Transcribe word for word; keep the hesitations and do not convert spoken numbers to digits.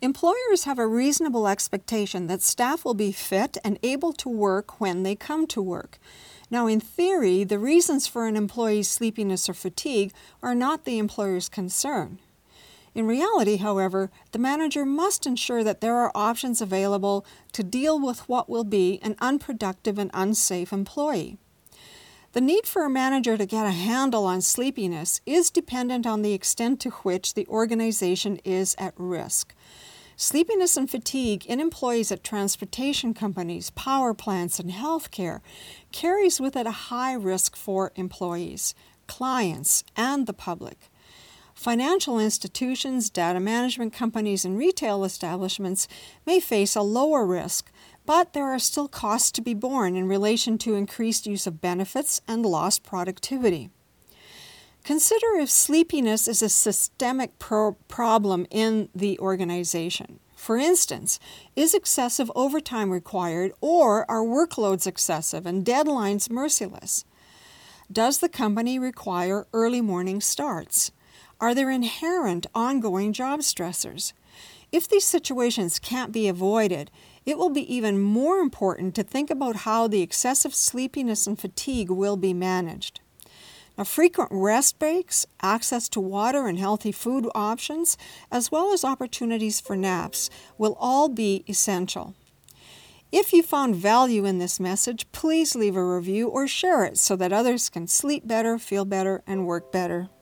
Employers have a reasonable expectation that staff will be fit and able to work when they come to work. Now, in theory, the reasons for an employee's sleepiness or fatigue are not the employer's concern. In reality, however, the manager must ensure that there are options available to deal with what will be an unproductive and unsafe employee. The need for a manager to get a handle on sleepiness is dependent on the extent to which the organization is at risk. Sleepiness and fatigue in employees at transportation companies, power plants, and healthcare carries with it a high risk for employees, clients, and the public. Financial institutions, data management companies, and retail establishments may face a lower risk, but there are still costs to be borne in relation to increased use of benefits and lost productivity. Consider if sleepiness is a systemic pro- problem in the organization. For instance, is excessive overtime required, or are workloads excessive and deadlines merciless? Does the company require early morning starts? Are there inherent ongoing job stressors? If these situations can't be avoided, it will be even more important to think about how the excessive sleepiness and fatigue will be managed. Now, frequent rest breaks, access to water and healthy food options, as well as opportunities for naps, will all be essential. If you found value in this message, please leave a review or share it so that others can sleep better, feel better, and work better.